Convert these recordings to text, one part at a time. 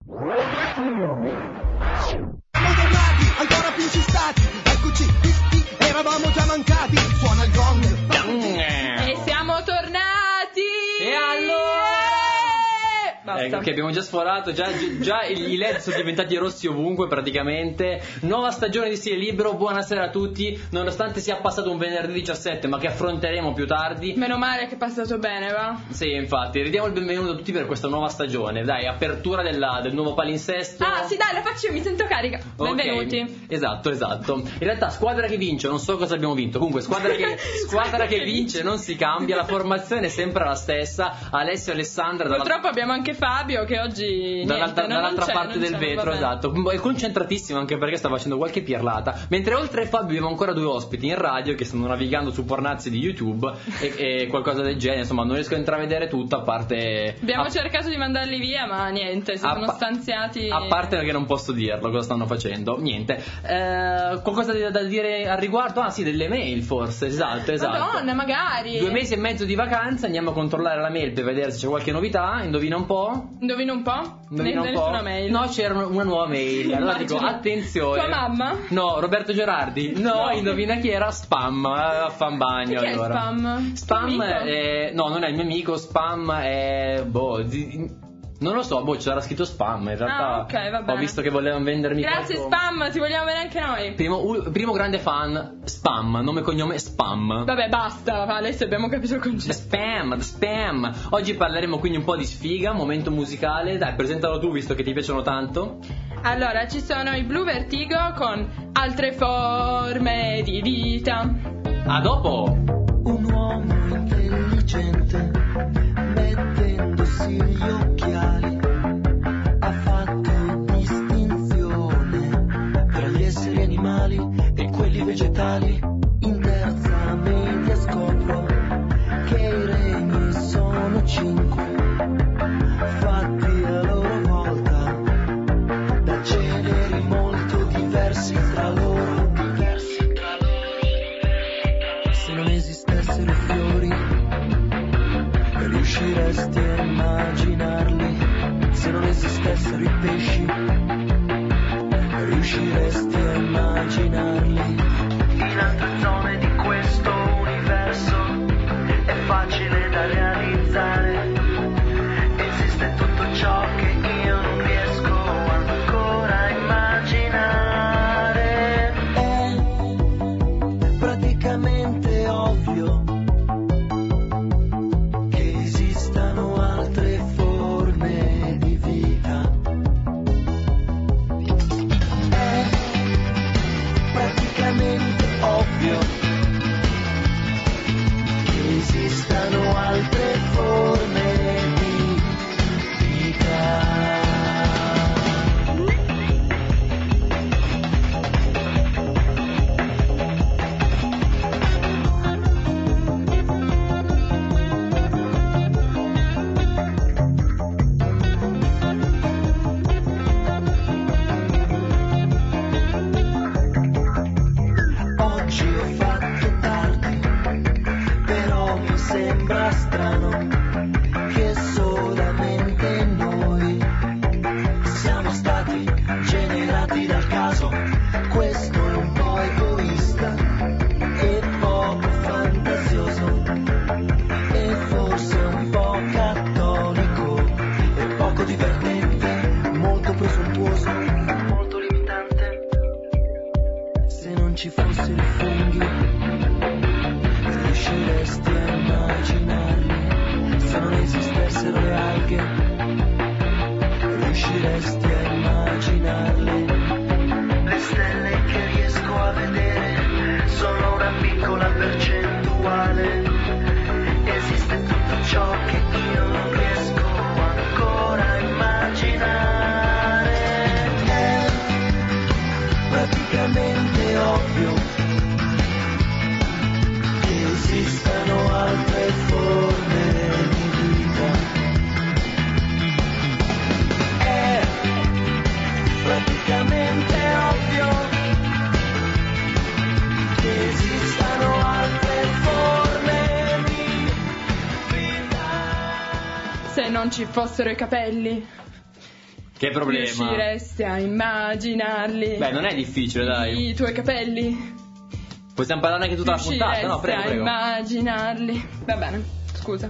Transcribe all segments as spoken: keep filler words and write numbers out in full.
Ancora più incistati, eccoci, visti, eravamo già mancati. Suona il gong mm. E siamo tornati. E allora Basta. Ecco che abbiamo già sforato, già, già i led sono diventati rossi ovunque praticamente. Nuova stagione di Stile Libero, buonasera a tutti. Nonostante sia passato un venerdì diciassette, ma che affronteremo più tardi. Meno male che è passato bene, va? Sì, infatti, ridiamo il benvenuto a tutti per questa nuova stagione. Dai, apertura della, del nuovo palinsesto. Ah sì, dai, la faccio io, mi sento carica. Benvenuti. Okay. Esatto, esatto. In realtà squadra che vince, non so cosa abbiamo vinto. Comunque squadra che, squadra che vince non si cambia. La formazione è sempre la stessa. Alessio e Alessandra dalla... Purtroppo abbiamo anche Fabio che oggi dall'altra, niente, dall'altra non parte non del vetro, esatto. È concentratissimo anche perché sta facendo qualche pirlata. Mentre oltre a Fabio abbiamo ancora due ospiti in radio che stanno navigando su pornazzi di YouTube e, e qualcosa del genere. Insomma, non riesco a intravedere tutto a parte. Abbiamo a... cercato di mandarli via, ma niente, si a sono pa... stanziati. A parte perché non posso dirlo cosa stanno facendo. Niente. Eh, qualcosa da, da dire al riguardo? Ah, sì, delle mail forse. Esatto, esatto. Madonna, magari. Due mesi e mezzo di vacanza, andiamo a controllare la mail per vedere se c'è qualche novità. Indovina un po'? Indovina un po'? Indovina un po'? Mail. No, c'era una nuova mail. Allora dico, attenzione. Tua mamma? No, Roberto Gerardi. No, no. Indovina chi era? Spam. A fan bagno. Chi allora. è Spam? Spam è... No, non è il mio amico. Spam è... Boh... Di... Non lo so, boh, c'era scritto Spam. In realtà ah, okay, va bene. Ho visto che volevano vendermi. Grazie qualcosa. Spam, ti vogliamo bene anche noi. Primo, u, primo grande fan, Spam, nome e cognome Spam. Vabbè, basta, adesso abbiamo capito il concetto. Spam, spam. Oggi parleremo quindi un po' di sfiga, momento musicale. Dai, presentalo tu visto che ti piacciono tanto. Allora, ci sono i Blue Vertigo con Altre forme di vita. A dopo. Un uomo intelligente, mettendosi gli occhiali, ha fatto distinzione tra gli esseri animali e quelli vegetali. In terza media scopro che i regni sono cinque, fatti a loro volta da generi molto diversi tra loro. Diversi tra loro. Se non esistessero fiori, riusciresti a immaginarli. Se non esistessero i pesci, riusciresti a immaginarli. In altre zone di questo universo è facile da realizzare. Esiste tutto ciò che io non riesco ancora a immaginare. È praticamente ovvio che esistano altre forme di vita. È praticamente ovvio che esistano altre forme di vita. Oggi ho fatto tardi, però mi sembra strano che solamente noi siamo stati generati dal caso. Questo è un po' egoista e poco fantasioso, e forse un po' cattolico e poco divertente, molto presuntuoso, molto limitante. Se non ci fossero i funghi, riusciresti a immaginarli. Se non esistessero le alghe, riusciresti a immaginarle. Le stelle che riesco a vedere sono una piccola percentuale. Esiste tutto ciò che io non riesco ancora a immaginare. È praticamente ovvio che esistano altre forme di vita. È praticamente ovvio che esistano altre forme di vita. Se non ci fossero i capelli. Che problema? Riusciresti a immaginarli? Beh, non è difficile, dai. I tuoi capelli? Possiamo parlare anche tutta la puntata? No, prego, a prego. immaginarli. Va bene, scusa.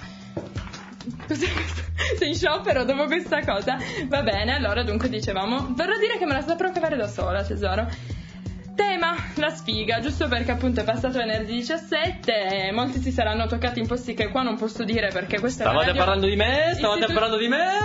Cos'è questo? Sei in sciopero dopo questa cosa? Va bene, allora dunque dicevamo, vorrò dire che me la saprò cavare da sola, tesoro. Tema, la sfiga, giusto perché appunto è passato venerdì diciassette e molti si saranno toccati in posti che qua non posso dire perché questa Stavate è una radio parlando di me? Stavate istitu- parlando di me?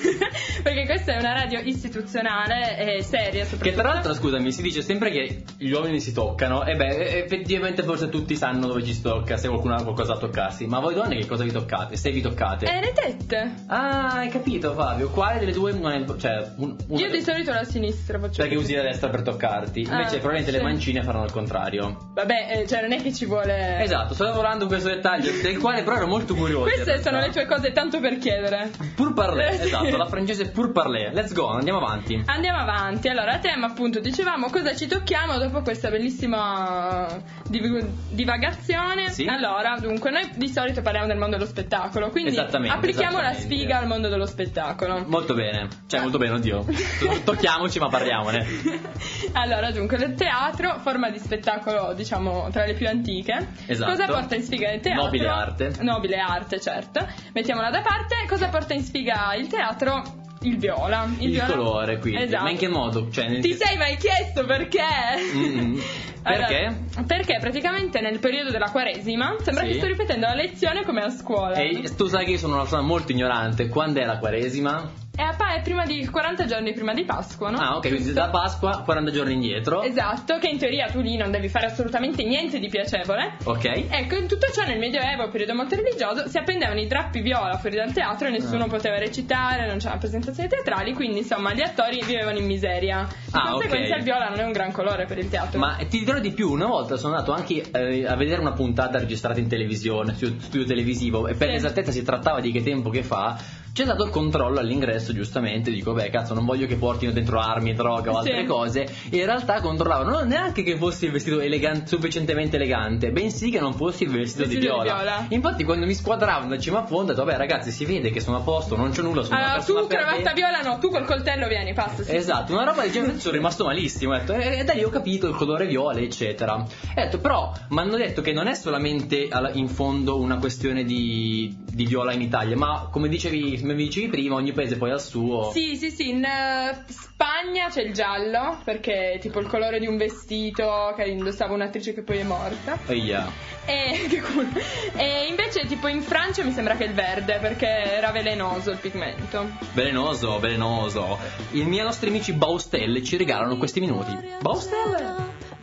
Perché questa è una radio istituzionale e seria soprattutto. Che tra l'altro, scusami, si dice sempre che gli uomini si toccano. E beh, effettivamente forse tutti sanno dove ci si tocca, se qualcuno ha qualcosa da toccarsi. Ma voi donne che cosa vi toccate? Se vi toccate? Eh, le tette. Ah, hai capito, Fabio? Quale delle due non è... Cioè, un, una... Io di solito la sinistra faccio. Perché così. usi la destra per toccarti. Invece Ah, probabilmente sì. le mancine faranno il contrario. Vabbè, eh, cioè non è che ci vuole. Esatto, sto lavorando in questo dettaglio, del quale però ero molto curioso. Queste sono le tue cose tanto per chiedere. Pur parler, Sì. esatto, la francese pur parler. Let's go, andiamo avanti. Andiamo avanti, allora tema appunto dicevamo cosa ci tocchiamo dopo questa bellissima div- divagazione. Sì. Allora dunque noi di solito parliamo del mondo dello spettacolo, quindi Esattamente, applichiamo la esattamente. sfiga al mondo dello spettacolo. Molto bene, cioè molto bene, oddio. Tocchiamoci ma parliamone. Allora dunque il teatro, forma di spettacolo diciamo tra le più antiche. Esatto. Cosa porta in sfiga il teatro? Nobile arte. Nobile arte, certo. Mettiamola da parte. Cosa porta in sfiga il teatro? Il viola. Il, viola- colore, quindi. Esatto. Ma in che modo? Cioè, nel... Ti sei mai chiesto perché? Mm-mm. Perché? Allora, perché praticamente nel periodo della Quaresima sembra Sì. che sto ripetendo la lezione come a scuola. E tu sai che io sono una persona molto ignorante. Quando è la Quaresima? E a pa- è prima di quaranta giorni prima di Pasqua, no? Ah, ok, quindi Giusto? da Pasqua quaranta giorni indietro. Esatto, che in teoria tu lì non devi fare assolutamente niente di piacevole. Ok. Ecco, in tutto ciò nel Medioevo, periodo molto religioso, si appendevano i drappi viola fuori dal teatro e nessuno Ah. poteva recitare, non c'erano presentazioni teatrali, quindi insomma gli attori vivevano in miseria. Di Ah, conseguenza ok. il viola non è un gran colore per il teatro. Ma ti dirò di più, una volta sono andato anche eh, a vedere una puntata registrata in televisione, su studio televisivo, e per Sì. l'esattezza si trattava di che tempo che fa. C'è stato il controllo all'ingresso, giustamente, dico, beh, cazzo, non voglio che portino dentro armi, droga o altre Sì. cose. E in realtà controllavano non neanche che fossi il vestito elegante, sufficientemente elegante, bensì che non fossi il vestito, Vestito di, di viola. viola. Infatti quando mi squadravano da cima a fondo, ho detto, vabbè ragazzi, si vede che sono a posto, non c'è nulla, sono una Allora, tu persona per cravatta bene. viola no, tu col coltello vieni, passa. Sì, Esatto, una roba del genere, sono rimasto malissimo, ho detto, e e da lì ho capito il colore viola, eccetera. Ho detto, però, mi hanno detto che non è solamente alla- in fondo una questione di, di viola in Italia, ma come dicevi, come mi dicevi prima, ogni paese poi ha il suo. Sì, sì, sì, in eh, Spagna c'è il giallo, perché è tipo il colore di un vestito che indossava un'attrice che poi è morta. Eia. E, che culo. E invece tipo in Francia mi sembra che il verde, perché era velenoso il pigmento. Velenoso, velenoso. I miei nostri amici Baustelle ci regalano questi minuti. Baustelle?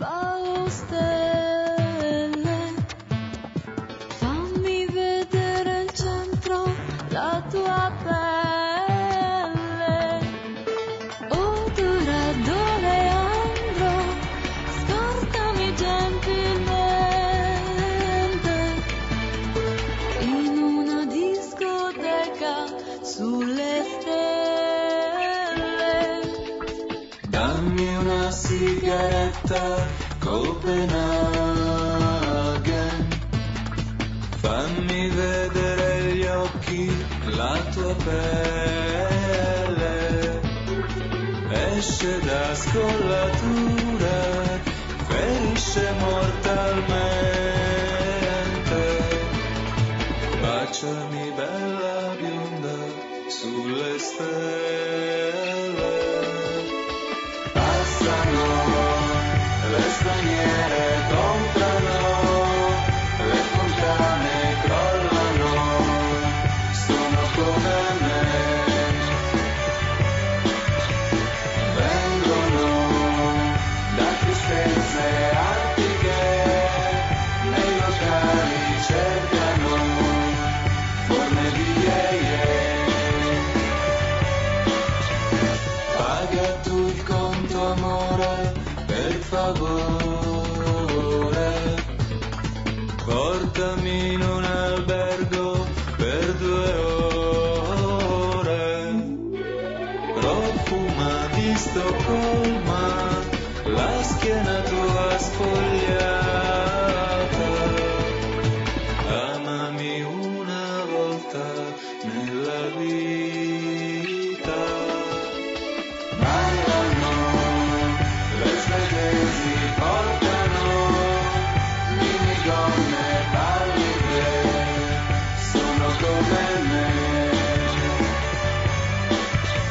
Baustelle, fammi vedere il centro, la tua pelle, odora dove andrò, scortami gentilmente, in una discoteca sulle stelle. Dammi una sigaretta, Copenaghen. Fammi vedere gli occhi, la tua pelle. Esce da scollatura, ferisce mortalmente. Baciami bella bionda sulle stelle. Passano, le straniere comprano, le fontane crollano, sono come me. Vengono da tristezze antiche, nei locali cercano forme di yeye. Paga tu il conto amore, per favore. Portami in un albergo per due ore. Profuma di Stoccolma, la schiena tua spogliata. Amami una volta nella vita.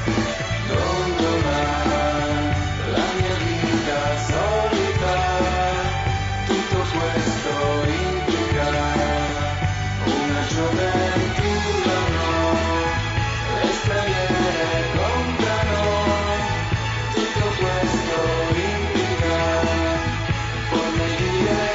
Gondola, la mia vita solita, tutto questo implica una gioventù da no, le straniere comprano, tutto questo implica forme di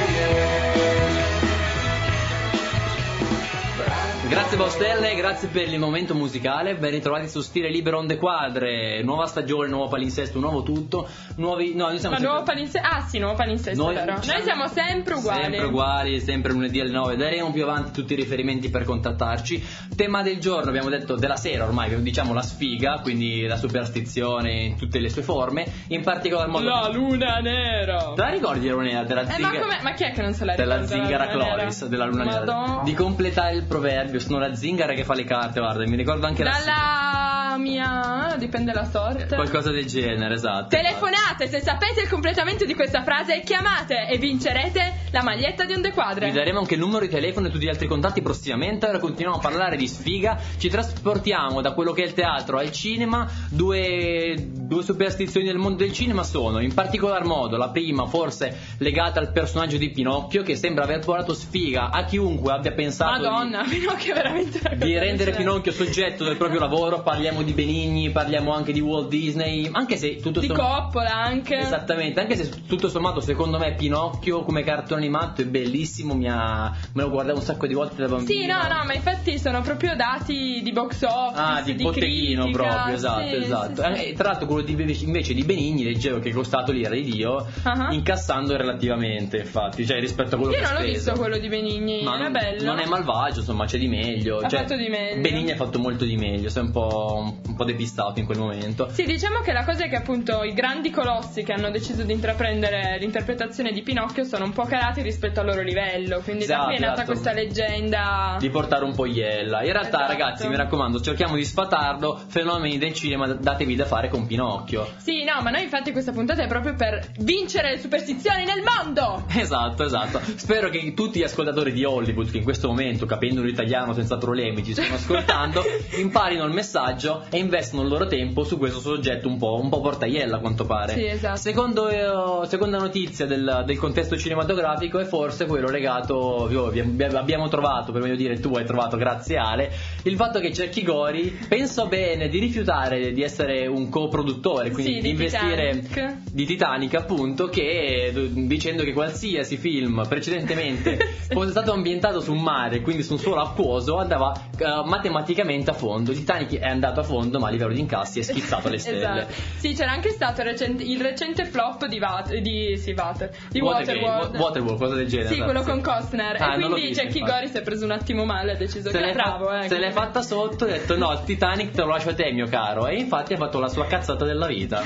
Grazie Baustelle, grazie per il momento musicale, ben ritrovati su Stile Libero Onde Quadre, nuova stagione, nuovo palinsesto, nuovo tutto, nuovi... No, noi siamo Ma sempre... nuovo palinsesto? Ah sì, nuovo palinsesto, Noi- vero. Noi siamo sempre uguali. Sempre uguali, sempre lunedì alle nove. Daremo più avanti tutti i riferimenti per contattarci. Tema del giorno, abbiamo detto della sera ormai, diciamo la sfiga, quindi la superstizione in tutte le sue forme. In particolar modo. La luna nera. Te la ricordi la luna nera? Della Eh, ma, zingara, come, ma chi è che non se la ricorda? della zingara la luna nera? Cloris, della luna nera. Madonna. Di completare il proverbio, sono la zingara che fa le carte, guarda, mi ricordo anche la Dalla mia... dipende la sorte. qualcosa del genere, esatto. Telefonate se sapete il completamento di questa frase, chiamate e vincerete la maglietta di Onde Quadre. Vi daremo anche il numero di telefono e tutti gli altri contatti prossimamente. Ora continuiamo a parlare di sfiga. Ci trasportiamo da quello che è il teatro al cinema. Due, due superstizioni del mondo del cinema sono, in particolar modo, la prima forse legata al personaggio di Pinocchio, che sembra aver portato sfiga a chiunque abbia pensato Madonna, di, Pinocchio è veramente una cosa di rendere allucinante. Pinocchio soggetto del proprio lavoro. Parliamo di Benigni, parliamo anche di Walt Disney, anche se tutto Di som- Coppola anche. Esattamente, anche se tutto sommato secondo me Pinocchio come cartone animato è bellissimo, mi ha... me lo guardavo un sacco di volte da bambino. Sì, no, no, ma infatti sono proprio dati di box office, Ah, di, botteghino critica, proprio, esatto, sì, esatto. sì, sì. Eh, tra l'altro quello di, invece di Benigni leggevo che è costato l'ira di Dio, Ah. incassando relativamente, infatti, cioè rispetto a quello Io che ha non l'ho speso. visto quello di Benigni, Ma era non, bello. non è malvagio, insomma, c'è di meglio. Ha cioè, fatto di meglio. Benigni ha fatto molto di meglio, sei un po', un po' depistato in quel momento. Sì, diciamo che la cosa è che appunto i grandi colossi che hanno deciso di intraprendere l'interpretazione di Pinocchio sono un po' calati rispetto al loro livello, quindi da Esatto, qui è nata esatto. questa leggenda. Di portare un po' iella. In realtà, Esatto. ragazzi, mi raccomando, cerchiamo di sfatarlo. Fenomeni del cinema, datevi da fare con Pinocchio. Sì, no, ma noi infatti questa puntata è proprio per vincere le superstizioni nel mondo! Esatto, esatto. Spero che tutti gli ascoltatori di Hollywood, che in questo momento, capendo l'italiano senza problemi, ci stanno ascoltando, imparino il messaggio e investono il loro tempo su questo soggetto un po', un po' portaiella, a quanto pare. Sì, esatto. Secondo, eh, seconda notizia del, del contesto cinematografico è forse quello legato, io, abbiamo, abbiamo trovato, per meglio dire tu hai trovato, grazie Ale, il fatto che Cerchi Gori pensò bene di rifiutare di essere un coproduttore, quindi Sì, di di investire Titanic. di Titanic, appunto, che dicendo che qualsiasi film precedentemente fosse stato ambientato su un mare, quindi su un suolo acquoso, andava uh, matematicamente a fondo. Il Titanic è andato a fondo, ma a livello di incassi è schizzato alle stelle. Esatto. Sì, c'era anche stato il recente, il recente flop di Vat, di, sì, Water, di Watergate, Waterworld. Wa- Waterworld, cosa del genere. Sì, quello esatto, con Costner. Ah, e non l'ho quindi visto, Jackie infatti. Gori si è preso un attimo male, ha deciso Se che l'è, è bravo, fa- eh. se l'è fatta sotto, ha detto no, il Titanic te lo lascio a te, mio caro. E infatti ha fatto la sua cazzata della vita.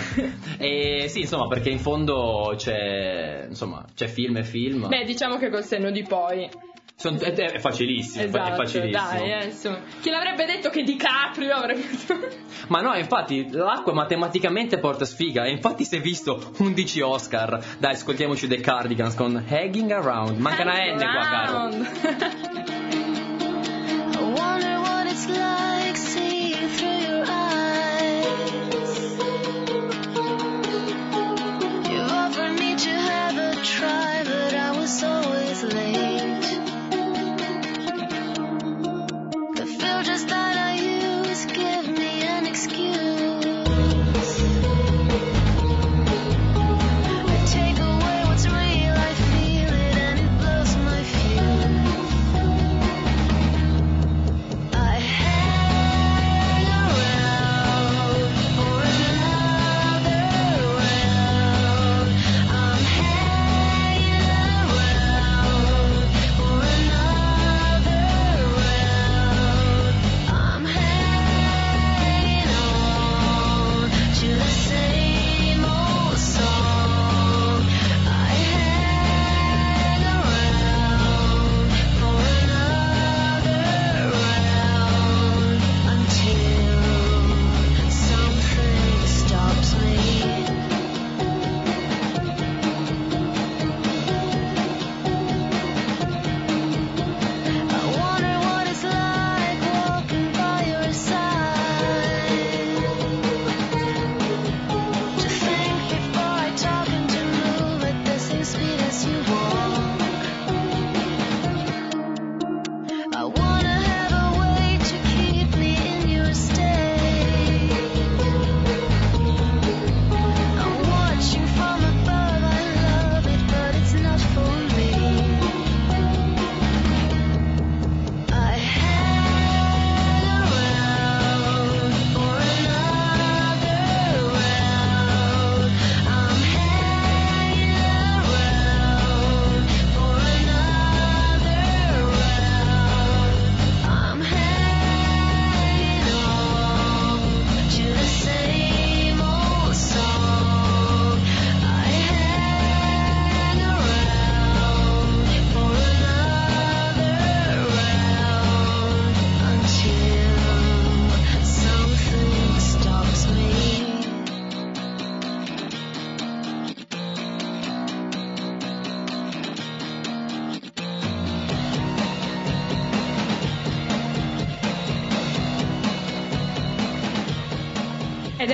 E sì, insomma, perché in fondo c'è, insomma, c'è film e film. Beh, diciamo che col senno di poi. Son- è, è facilissimo, è fa- Esatto, è facilissimo. dai, eh, insomma. Chi l'avrebbe detto che DiCaprio avrebbe Ma no, infatti l'acqua matematicamente porta sfiga. E infatti si è visto undici Oscar. Dai, ascoltiamoci The Cardigans con Hanging Around. Manca una N qua, caro. Around. I wonder what it's like seeing through your eyes. You offered me to have a try, but I was always late. The filters that I use give me an excuse. I take away what's real, I feel it, and it blows my fuse.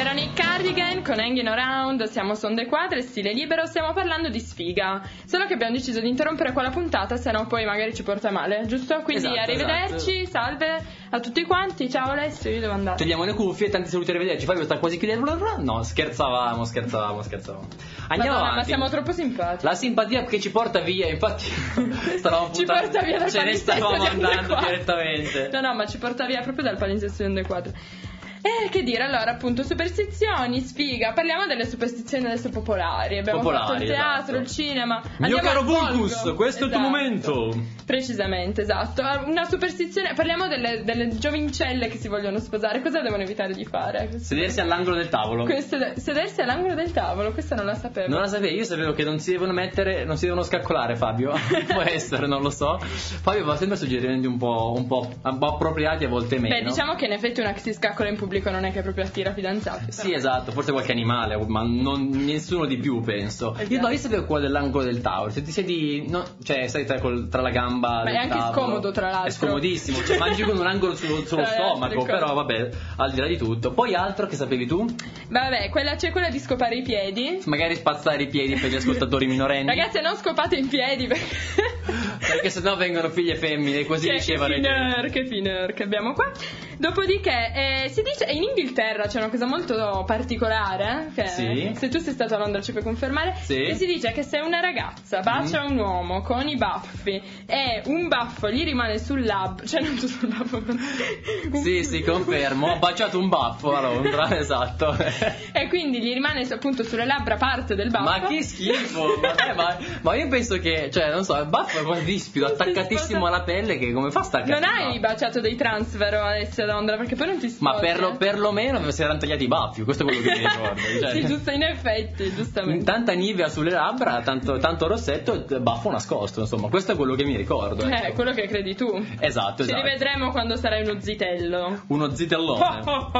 Erano i Cardigan con Hanging Around, siamo su Onde Quadre, stile libero, stiamo parlando di sfiga. Solo che abbiamo deciso di interrompere qua la puntata, se no poi magari ci porta male, giusto? Quindi Esatto, arrivederci, esatto. salve a tutti quanti, ciao Alessio, io devo andare. Togliamo le cuffie, tanti saluti, arrivederci. Fabio sta quasi chiudendo. No, scherzavamo, scherzavamo, scherzavamo. Andiamo Madonna, ma avanti. siamo troppo simpatici. La simpatia che ci porta via, infatti stavamo Ci puntando- porta via dal ce ne palinsesto stavamo di Onde andando Quadre. direttamente. No, no, ma ci porta via proprio dal palinsesto di Onde Quadre. Eh, che dire, allora, appunto, superstizioni, sfiga, parliamo delle superstizioni adesso popolari. Abbiamo Popolari, fatto il teatro, esatto. il cinema. Mio Andiamo caro al volgo. Vulgus, questo è il tuo Esatto. momento. Precisamente, esatto. Una superstizione, parliamo delle, delle giovincelle che si vogliono sposare. Cosa devono evitare di fare? Sedersi all'angolo del tavolo. Questo de- sedersi all'angolo del tavolo, questa non la sapevo. Non la sapevo, io sapevo che non si devono mettere, non si devono scaccolare, Fabio. Può essere, non lo so. Fabio va sempre suggerimenti un po', un po', un po' appropriati, a volte meno. Beh, diciamo che in effetti una che si scaccola in pubblico non è che proprio attira fidanzati. Sì, esatto, forse qualche animale, ma non, nessuno di più, penso. Esatto. Io, no, io sapevo quello dell'angolo del tavolo. Se ti siedi, no, cioè, stai tra, col- tra la gamba. Ma del è anche tavolo. scomodo, tra l'altro. È scomodissimo, cioè mangi con un angolo sullo, sullo Tra le altre stomaco, cose. però vabbè, al di là di tutto. Poi altro che sapevi tu? Vabbè, quella, c'è quella di scopare i piedi. Magari spazzare i piedi per gli ascoltatori minorenni. Ragazzi, non scopate in piedi perché... Perché sennò vengono figlie femmine, così Che- diceva che Regina. finir, che finir che abbiamo qua. Dopodiché eh, si dice in Inghilterra c'è una cosa molto particolare, eh, che Sì. se tu sei stato a Londra ci puoi confermare, Sì. che si dice che se una ragazza bacia un uomo con i baffi e un baffo gli rimane sul labbro, cioè non tu sul labbro, Sì, sì, confermo. Ho baciato un baffo a Londra, esatto. e quindi gli rimane appunto sulle labbra parte del baffo. Ma che schifo! Ma, eh, ma, ma io penso che, cioè, non so, il baffo è quasi rispido, attaccatissimo alla pelle, che come fa a stare? Non hai baciato dei transfer Alessio a Londra perché poi non ti sposi. Ma per lo, eh. perlomeno si erano tagliati i baffi, questo è quello che mi ricordo. Cioè, Sì, giusto, in effetti, giustamente. tanta nivea sulle labbra, tanto, tanto rossetto, baffo nascosto, insomma, questo è quello che mi ricordo. Eh, ecco. quello che credi tu. Esatto, Ci esatto. rivedremo quando sarai uno zitello. Uno zitellone.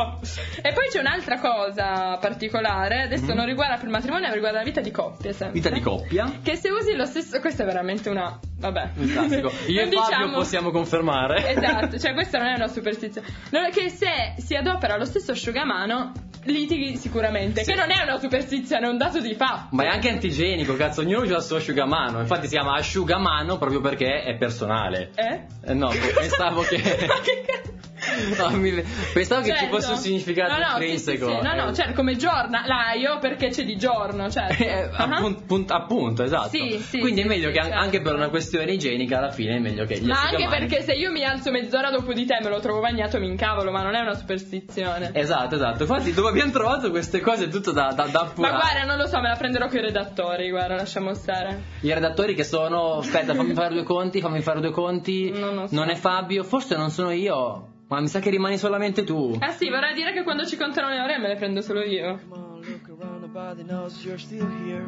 E poi c'è un'altra cosa particolare, adesso non riguarda per il matrimonio, ma riguarda la vita di coppia sempre. Vita di coppia. Che se usi lo stesso, questo è veramente una, vabbè. Un classico. Io Non e Fabio diciamo- possiamo confermare. Esatto, cioè questa non è una superstizione. Non è che se si adopera lo stesso asciugamano, litighi sicuramente. Sì. Che non è una superstizione, è un dato di fatto. Ma è anche antigenico, cazzo, ognuno usa il suo asciugamano. Infatti si chiama asciugamano proprio perché è personale. Eh? Eh, no, pensavo che. Ma che cazzo? No, mi- pensavo che ci Certo. fosse un significato no, no, intrinseco. Sì, sì, sì. No, no, Eh, certo, come giornalaio perché c'è di giorno, certo. eh, Ah. appun- punt- appunto, esatto. Sì, sì, Quindi sì, è meglio sì, che an- certo. anche per una questione igienica alla fine è meglio che gli Ma anche asciugamani- perché se io mi alzo mezz'ora dopo di te me lo trovo bagnato mi incavolo, ma non è una superstizione. Esatto, esatto. Infatti dove abbiamo trovato queste cose tutto da, da, da Ma appurare. guarda, non lo so, me la prenderò con i redattori, guarda, lasciamo stare. I redattori che sono. Aspetta, fammi fare due conti, fammi fare due conti. Non lo so. Non è Fabio, forse non sono io. Ma mi sa che rimani solamente tu. Ah sì, vorrei dire che quando ci contano le ore me le prendo solo io. Come on, look around, nobody knows you're still here.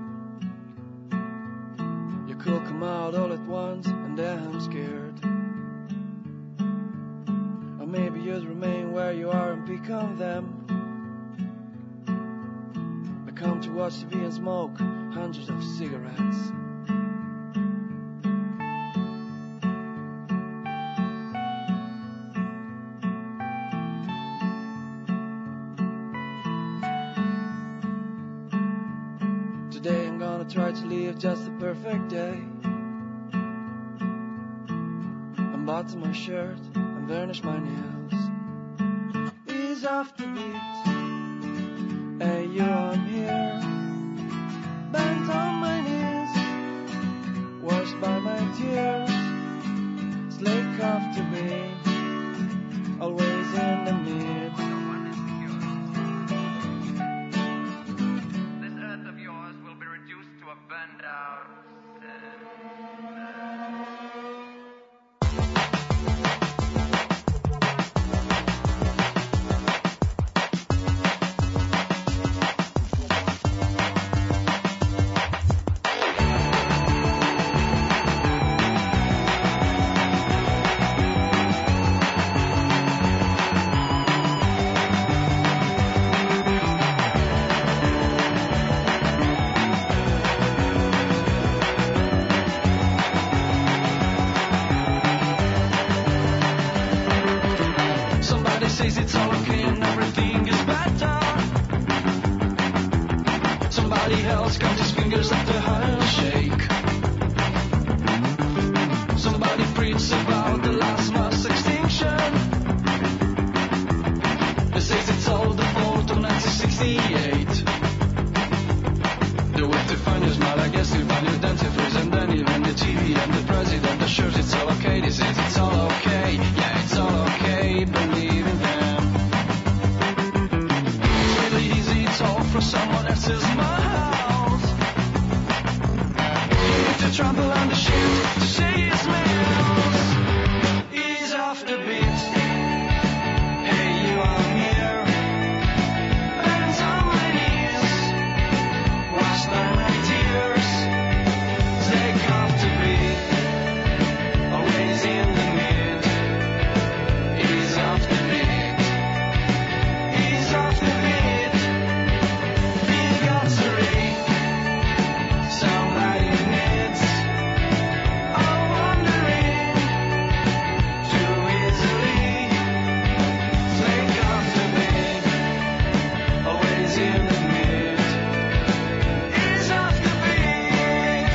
You could come out all at once, and then I'm scared. Or maybe you'd remain where you are and become them. I come to watch T V and smoke hundreds of cigarettes. Today I'm gonna try to live just a perfect day. Unbutton my shirt and varnish my nails. Ease off the beat. Hey, you, I'm here. Bent on my knees. Washed by my tears. Slick off to be. Always in the mid. This earth of yours will be reduced to a burned out. else counts his fingers after handshake. Somebody preached about the last mass extinction. They says it's all the fault of nineteen sixty-eight. The way to find your smile, I guess you find your dentifrice, and then even the T V and the president assures it's all okay. They says it's all okay, yeah, it's all okay, believe in them. It's really easy to talk from someone else's mouth. You need to trample on the shit to say it smells. Ease off the beat. Hey, you are here. Hands on my knees. Wash down my tears. Take off the beat. Always in the mid. Ease off the beat. Ease off the beat. Feel God's read. Somebody needs. I'm wondering too easily. Take off the beat. Always in the mid. Ease off the beat.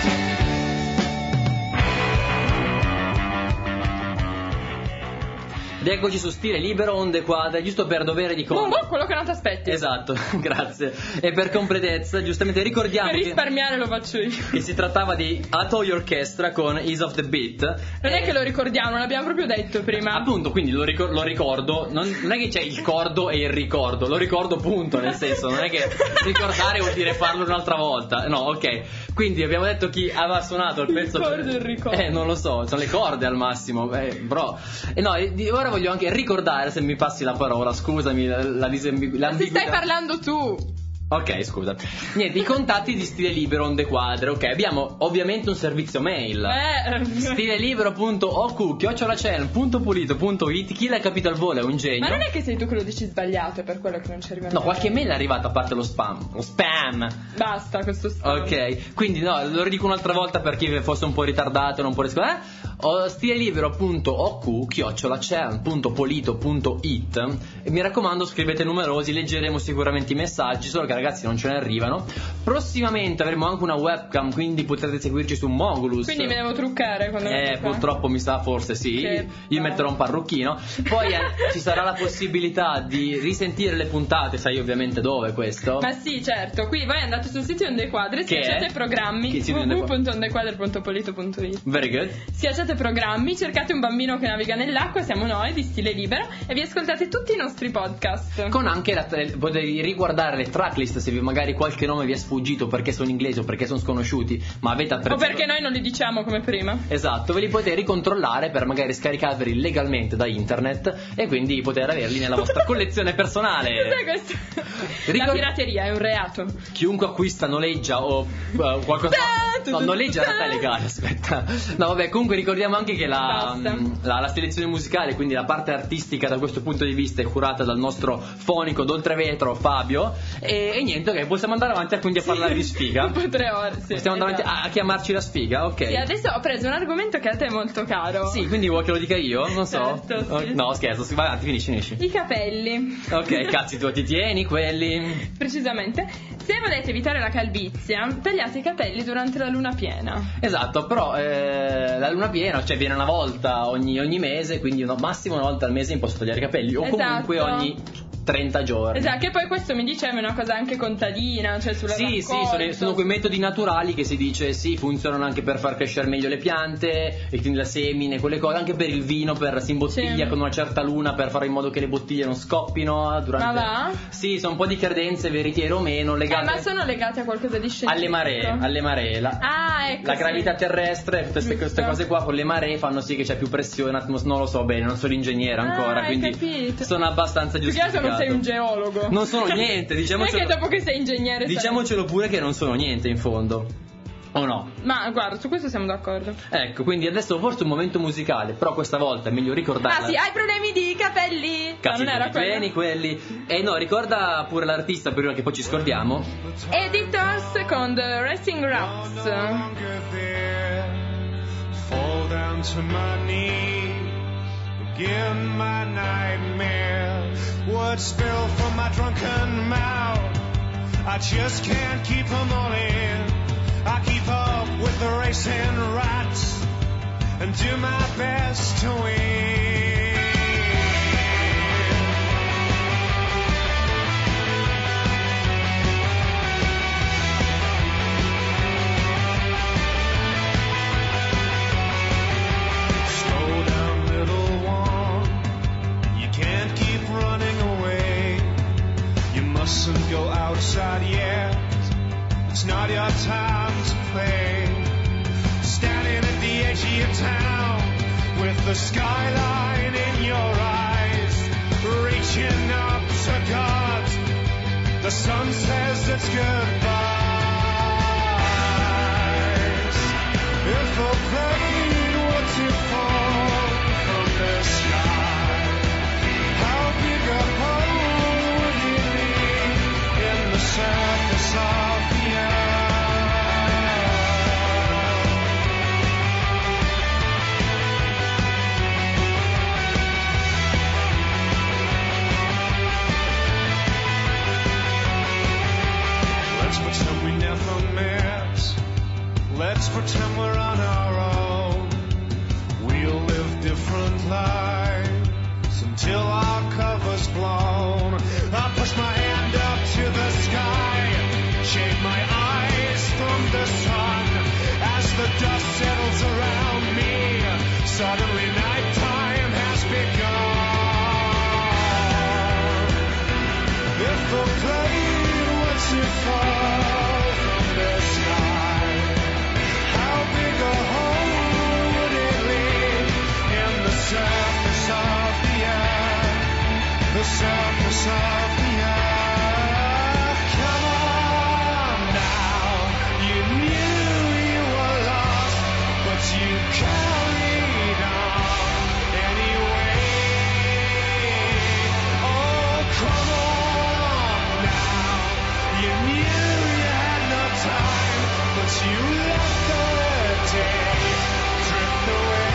Ed eccoci su Stile Libero, Onde Quadre, giusto per dovere di Boom, conto. boom, quello che non ti aspetti. Esatto, grazie. E per completezza, giustamente ricordiamo Per che, risparmiare lo faccio io. che si trattava di A Toy Orchestra con Ease of the Beat. Non è che lo ricordiamo, l'abbiamo proprio detto prima. Appunto, quindi lo, ricor- lo ricordo, non, non è che c'è il cordo e il ricordo, lo ricordo punto, nel senso, non è che ricordare vuol dire farlo un'altra volta, no, ok. Quindi abbiamo detto chi aveva suonato il pezzo. Il cordo e il ricordo. Eh, non lo so, sono le corde al massimo, eh, bro. E no, e di- ora voglio anche ricordare, se mi passi la parola, scusami, la, la disambi- Ma se stai l'ambiguità. parlando tu. Ok, scusa. Niente, i contatti di Stile Libero Onde Quadre, ok, abbiamo ovviamente un servizio mail. Eh. stilelibero.oq chiocciolacen punto pulito punto it. Chi l'ha capito al volo è un genio. Ma non è che sei tu che lo dici sbagliato, è per quello che non ci arriva. No, qualche mail è arrivata a parte lo spam. Lo spam. Basta questo spam. Ok, quindi no, lo ridico un'altra volta per chi fosse un po' ritardato, non può rispondere. Eh? O stilelibero.oq chiocciolacen punto pulito punto it. E mi raccomando, scrivete numerosi, leggeremo sicuramente i messaggi, solo che ragazzi non ce ne arrivano. Prossimamente avremo anche una webcam, quindi potrete seguirci su Mogulus. Quindi mi devo truccare quando Eh, vengo qua? purtroppo mi sa, forse sì. Che Io palle. metterò un parrucchino. Poi eh, ci sarà la possibilità di risentire le puntate, sai ovviamente dove questo? Ma sì, certo, qui voi andate sul sito di Onde Quadre, Che schiacciate è? programmi Che sito di Onde w w w punto ondequadre punto polito punto it. Very good. Schiacciate programmi, cercate un bambino che naviga nell'acqua, siamo noi di Stile Libero e vi ascoltate tutti i nostri podcast. Con anche la, potete riguardare le tracklist se vi magari qualche nome vi è sfuggito perché sono inglesi o perché sono sconosciuti, ma avete O apprezzato. perché noi non li diciamo come prima. Esatto, ve li potete ricontrollare per magari scaricarveli legalmente da internet e quindi poter averli nella vostra collezione personale. Cos'è questo? La Ricor- pirateria è un reato. Chiunque acquista, noleggia o uh, qualcosa. No, noleggia in realtà è legale, aspetta. No, vabbè, comunque ricordiamo anche che la, Basta. la, la selezione musicale, quindi la parte artistica da questo punto di vista è curata dal nostro fonico d'oltrevetro Fabio. E, e niente, ok, possiamo andare avanti quindi a parlare di sfiga. Dopo tre ore, sì. Possiamo andare esatto. avanti a, a chiamarci la sfiga, ok. Sì, adesso ho preso un argomento che a te è molto caro. Sì, quindi vuoi che lo dica io? Non so. Certo, sì. Oh, no, scherzo, vai avanti, finisci, finisci. I capelli. Ok, cazzi, tu ti tieni quelli. Precisamente. Se volete evitare la calvizia, tagliate i capelli durante la luna piena. Esatto, però eh, la luna piena, cioè viene una volta ogni, ogni mese, quindi no, massimo una volta al mese mi posso tagliare i capelli, o Esatto. comunque ogni trenta giorni. Esatto, che poi questo mi dicevi è una cosa anche contadina, cioè sulla Sì, sì, raccolta. sono, sono quei metodi naturali che si dice sì, funzionano anche per far crescere meglio le piante, e quindi la semine, quelle cose, anche per il vino, per si imbottiglia Sì. con una certa luna per fare in modo che le bottiglie non scoppino durante... Ma va? Sì, sono un po' di credenze veritiere o meno Eh, legate ma sono legate a qualcosa di scientifico. alle maree, alle maree. La, Ah, ecco. la sì. gravità terrestre, tutte queste, queste Giusto. cose qua con le maree fanno sì che c'è più pressione atmosferica, non lo so bene, non sono ingegnere Ah, ancora, hai quindi capito. sono abbastanza Più che altro giustificato. non sei un geologo. Non sono niente, diciamocelo. Non è che dopo che sei ingegnere sai- Diciamocelo pure che non sono niente in fondo. O no? Ma guarda, su questo siamo d'accordo. Ecco, quindi adesso forse un momento musicale, però questa volta è meglio ricordarla. Ah sì, hai problemi di capelli? Cazzi, Ma non era quello? bene quelli. E no, ricorda pure l'artista prima che poi ci scordiamo. Editors con The Racing Rats. longer there. Fall down to my knees, begin my nightmare. Words spill from my drunken mouth. I just can't keep them all in. I keep up with the racing rats and do my best to win. Slow down, little one. You can't keep running away. You mustn't go outside yet. It's not your time to play. Standing at the edge of your town with the skyline in your eyes, reaching up to God. The sun says it's goodbyes. If a plane were to fall from the sky, how big a hole would it leave in the surface of the pretend we never met. Let's pretend we're on our own. We'll live different lives until our cover's blown. I push my hand up to the sky, shade my eyes from the sun. As the dust settles around me, suddenly nighttime has begun. If the plane were to fall from the sky, how big a hole would it leave in the surface of the earth? The surface of the earth. Come on now, you knew you were lost, but you carried on anyway. Oh, come on now, you knew you had no time, but you let the day drift away.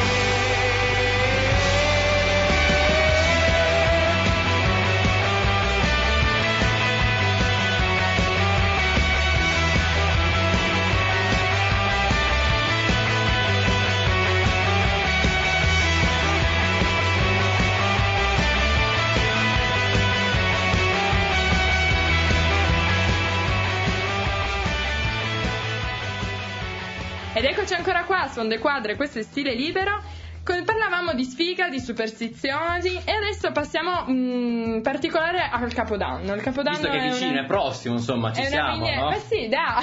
Ed eccoci ancora qua su Onde Quadre, questo è Stile Libero. Come parlavamo di sfiga, di superstizioni, e adesso passiamo mh, in particolare al Capodanno. Il Capodanno Visto che è vicino, una... è prossimo, insomma, ci è una siamo, mini... no? Ma sì, dai.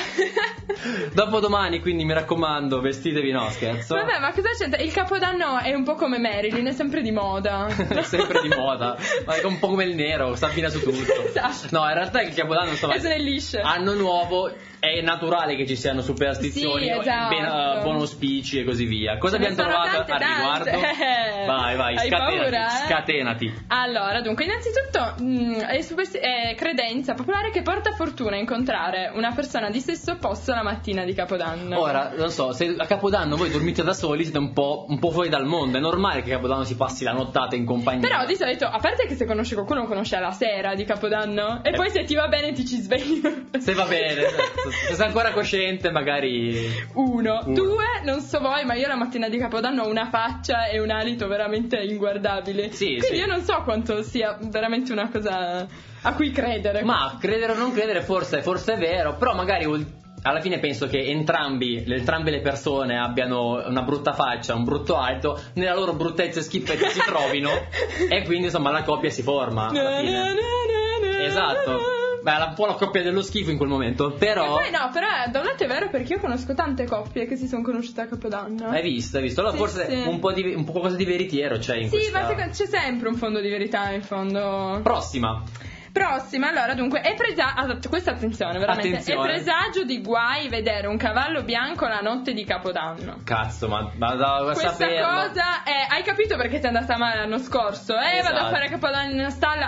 Dopodomani, quindi mi raccomando, vestitevi, no, scherzo. Vabbè, ma cosa c'entra? Il Capodanno è un po' come Marilyn, è sempre di moda. È sempre di moda, ma è un po' come il nero, sta fino su tutto. Esatto. No, in realtà il Capodanno, insomma, E se ne lisce. anno nuovo, è naturale che ci siano superstizioni, Sì, esatto. ben, uh, buon auspici e così via. Cosa Ce ne abbiamo sono trovato tante, a riguardo? tante. Vai, vai, Hai scatenati, paura, eh? scatenati. Allora, dunque, innanzitutto mh, è, supersti- è credenza popolare che porta fortuna incontrare una persona di sesso opposto la mattina di Capodanno. Ora, non so, se a Capodanno voi dormite da soli siete un po', un po' fuori dal mondo. È normale che a Capodanno si passi la nottata in compagnia. Però di solito, a parte che se conosci qualcuno lo conosce alla sera di Capodanno, e Eh. poi se ti va bene ti ci svegli. Se va bene, esatto. Se sei ancora cosciente magari... Uno. Uno. Due, non so voi, ma io la mattina di Capodanno ho una faccia e un alito veramente inguardabili. Sì, Quindi sì. io non so quanto sia veramente una cosa a cui credere. Ma credere o non credere forse, forse è vero, però magari ul- alla fine penso che entrambi, le- entrambe le persone abbiano una brutta faccia, un brutto alto, nella loro bruttezza e schifezza si trovino e quindi insomma la coppia si forma alla Na, na, fine. na, na, na, Esatto. na. Beh, era un po' la coppia dello schifo in quel momento, però... E poi no, però da un lato è vero perché io conosco tante coppie che si sono conosciute a Capodanno. Hai visto, hai visto? Allora Sì, forse sì. un po' di un po' qualcosa di veritiero c'è in Sì, questa... ma secondo- c'è sempre un fondo di verità in fondo. Prossima. Prossima, allora, dunque, è presagio, questa attenzione, veramente, Attenzione. è presagio di guai vedere un cavallo bianco la notte di Capodanno. Cazzo, ma, ma da Questa saperlo. cosa è, hai capito perché ti è andata male l'anno scorso? Eh, vado a Esatto. fare Capodanno in stalla? No.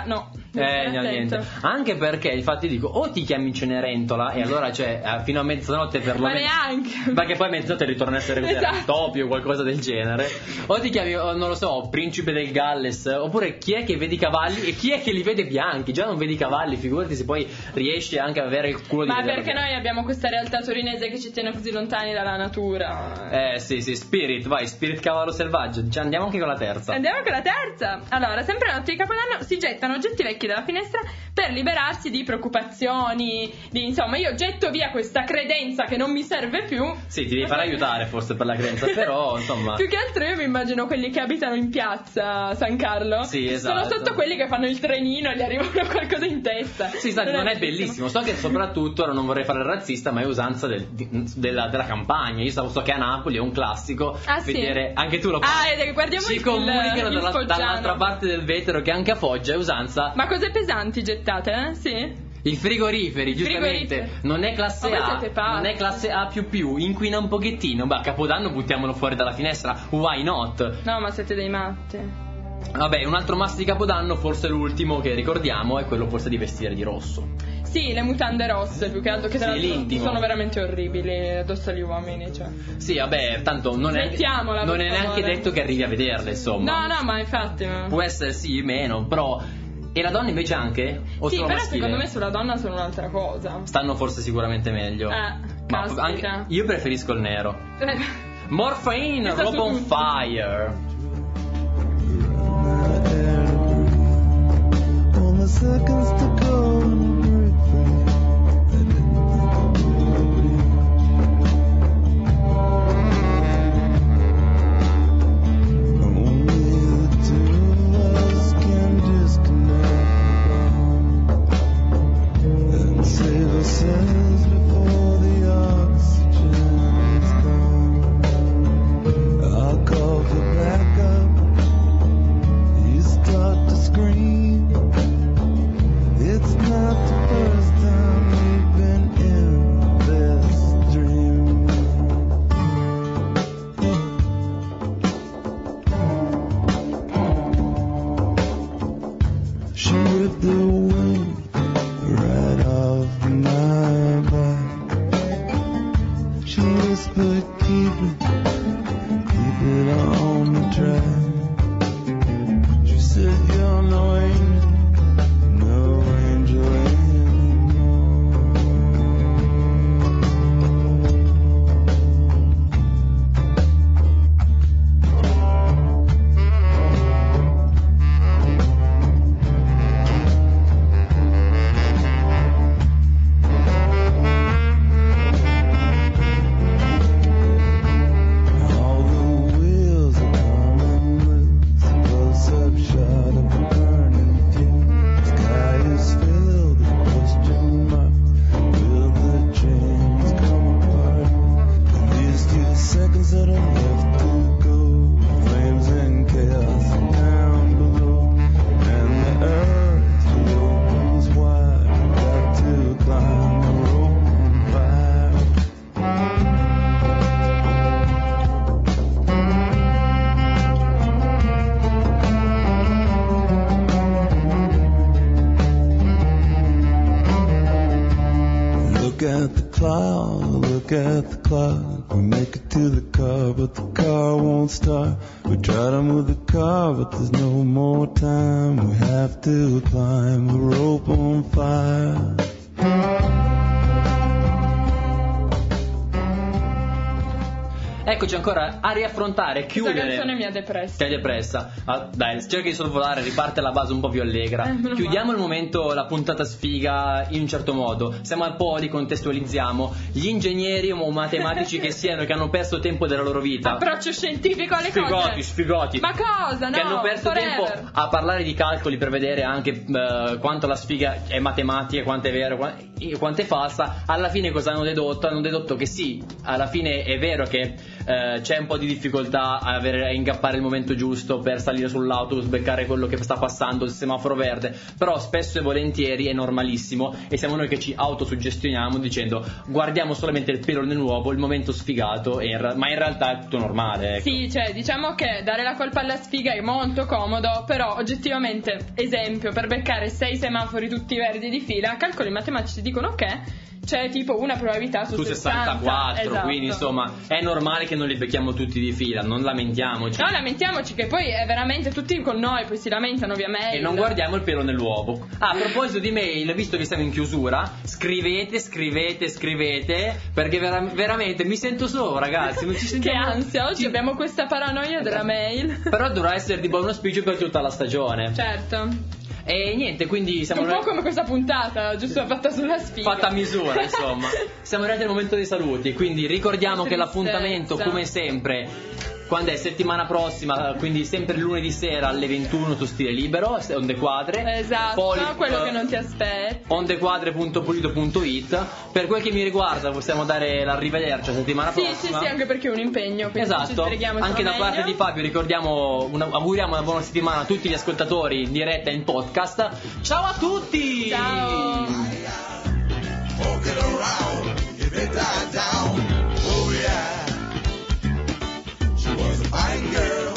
devi Eh, stare no, attento. niente. Anche perché infatti dico o ti chiami Cenerentola e allora c'è eh, fino a mezzanotte per lo Ma meno- neanche. perché poi a mezzanotte ritorna a essere cos'era, Esatto. Topi o qualcosa del genere, o ti chiami oh, non lo so, Principe del Galles, oppure chi è che vede i cavalli e chi è che li vede bianchi. Già non vedi i cavalli, figurati se poi riesci anche ad avere il culo di Ma vederlo perché bianco. noi abbiamo questa realtà torinese che ci tiene così lontani dalla natura. Eh sì sì, Spirit, vai, Spirit Cavallo Selvaggio. Cioè, andiamo anche con la terza. Andiamo con la terza. Allora, sempre la notte di Capodanno si gettano oggetti vecchi dalla finestra per liberarsi di preoccupazioni, di insomma, io getto via questa credenza che non mi serve più. Sì, ti devi far aiutare forse per la credenza, però insomma. Più che altro io mi immagino quelli che abitano in piazza San Carlo. Sì, Sono esatto. sotto quelli che fanno il trenino e gli arrivano qualcosa in testa. Sì, sai, non è bellissimo. So che soprattutto, ora non vorrei fare il razzista, ma è usanza del- di- della, della campagna. Io so so che a Napoli è un classico Ah, sì? vedere, anche tu lo Ah, ed è- guardiamo ci il- comunicano il dalla- foggiano. dall'altra parte del vetro che anche a Foggia è usanza. Ma cose pesanti gettate, eh? Sì? I frigoriferi, giustamente, Frigoriferi. non è classe Ma voi A, siete pazzi. non è classe A più più, inquina un pochettino. Beh, a Capodanno buttiamolo fuori dalla finestra, why not? No, ma siete dei matti. Vabbè, un altro must di Capodanno, forse l'ultimo che ricordiamo, è quello forse di vestire di rosso. Sì, le mutande rosse, più che altro, che tra Sì, l'altro l'intimo. sono veramente orribili addosso agli uomini, cioè. Sì, vabbè, tanto non è, Smettiamola, non per è neanche favore. detto che arrivi a vederle, insomma. No, no, ma infatti. ma- Può essere sì, meno, però. E la donna invece anche? O Sì, solo però maschile? secondo me sulla donna sono un'altra cosa. Stanno forse sicuramente meglio. Eh, Ma caspita. anche- io preferisco il nero. Eh, Morphine, Sta su Rope on tutto. Fire. Only seconds to go and break free. Only the two of us can disconnect and save ourselves before the oxygen's gone. I'll call for backup. You start to scream. It's not the first time we've been in this dream. She ripped the wind right off my back. She whispered, keep it, keep it on the track. She said, you're no angel, no angel anymore. All the wheels are coming loose. Close-up shot of a burning fuse. Sky is filled with question marks. Will the trains come apart? In these few seconds that are left to go, flames and chaos down below, and the earth she opens wide. Got to climb the rope on fire. Look at the clock, look at the clock. We make it to the car, but the car won't start. We try to move the car, but there's no more time. We have to climb the rope on fire. Eccoci ancora a riaffrontare, Questa chiudere. canzone mi ha depresso. Ti hai depressa. Ah, dai, cerca di sorvolare, riparte la base un po' più allegra. Eh, meno Chiudiamo male. il momento, la puntata sfiga in un certo modo. Siamo un po' ricontestualizziamo. Gli ingegneri o matematici che siano, che hanno perso tempo della loro vita. Approccio scientifico alle Sfigoti, cose. sfigoti. Ma cosa? No, Che hanno perso forever. tempo a parlare di calcoli per vedere anche eh, quanto la sfiga è matematica, quanto è vero, qua- e quanto è falsa. Alla fine cosa hanno dedotto? Hanno dedotto che sì, alla fine è vero che eh, c'è un po' di difficoltà a, avere, a ingappare il momento giusto per salire sull'autobus, beccare quello che sta passando, il semaforo verde, però spesso e volentieri è normalissimo e siamo noi che ci autosuggestioniamo dicendo guardiamo solamente il pelo nell'uovo, il momento sfigato, e in ra- ma in realtà è tutto normale, ecco. Sì, cioè diciamo che dare la colpa alla sfiga è molto comodo, però oggettivamente, esempio, per beccare sei semafori tutti verdi di fila, calcoli matematici dicono che c'è tipo una probabilità su, su sessantaquattro, esatto. Quindi insomma è normale che non li becchiamo tutti di fila, non lamentiamoci. No, lamentiamoci che poi è veramente tutti con noi, poi si lamentano via mail. E non guardiamo il pelo nell'uovo. Ah, a proposito di mail, visto che siamo in chiusura, scrivete, scrivete, scrivete, perché vera- veramente mi sento solo, ragazzi, non ci Che sentiamo. ansia, oggi Ci- abbiamo questa paranoia della mail. Però dovrà essere di buon auspicio per tutta la stagione. Certo. E niente, quindi siamo Un po' come questa puntata, giusto fatta sulla sfiga. fatta a misura, insomma. Siamo arrivati al momento dei saluti, quindi ricordiamo Che che tristezza. l'appuntamento, come sempre, quando è settimana prossima, quindi sempre lunedì sera alle ventuno su Stile Libero, Onde Quadre. Esatto, Poli- quello che eh, non ti aspetti. ondequadre punto pulito punto it. Per quel che mi riguarda possiamo dare l'arrivederci la settimana Sì, sì, prossima. sì, anche perché è un impegno, quindi ci Esatto, sbrighiamo anche da meglio. parte di Fabio ricordiamo una- auguriamo una buona settimana a tutti gli ascoltatori in diretta e in podcast. Ciao a tutti! Ciao! Walking around, if it died down, oh yeah. She was a fine girl.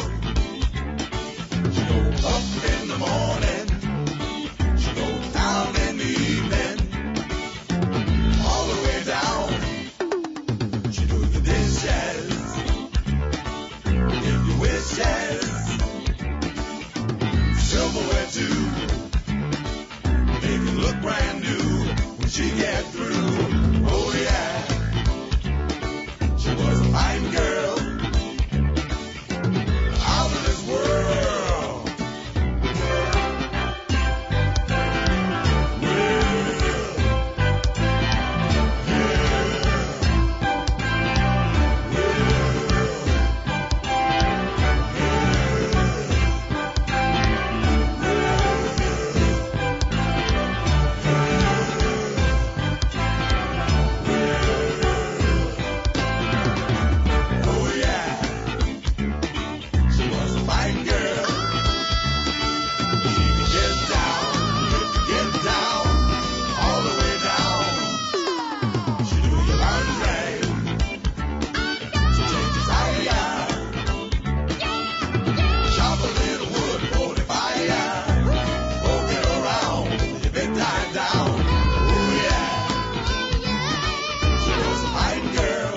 She go up in the morning, she go down in the evening, all the way down. She do the dishes, give you wishes, silverware too. Make it look brand new when she get through. Oh yeah, she was a fine girl, out of this world. Oh yeah, she was a fine girl. She could get down, get down, all the way down. She do your laundry, she changes tire, chop a little wood for the fire, poke it around if it died down. Oh yeah, she was a fine girl.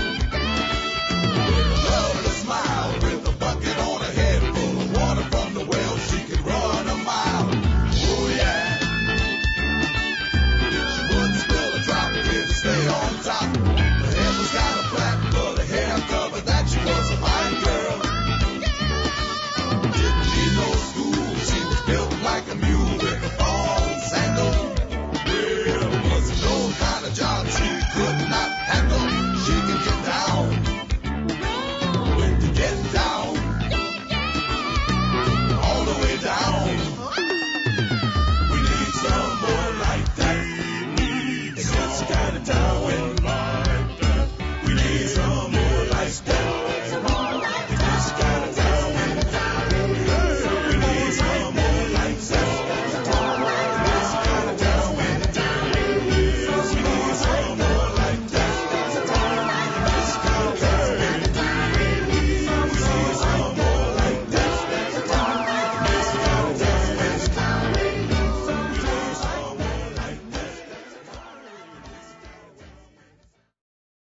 Love to smile with a bucket on her head full of water from the well. She could run a mile. Oh yeah. She wouldn't spill a drop if to stay on top. Her head was kind of flat, but her hair covered that. She was a fine girl. Didn't need no school. She was built like a mule with a thong sandal. Well, wasn't no kind of job she could not handle. She could get down. When to get down, all the way down. We need some more like that. We need such kind of town when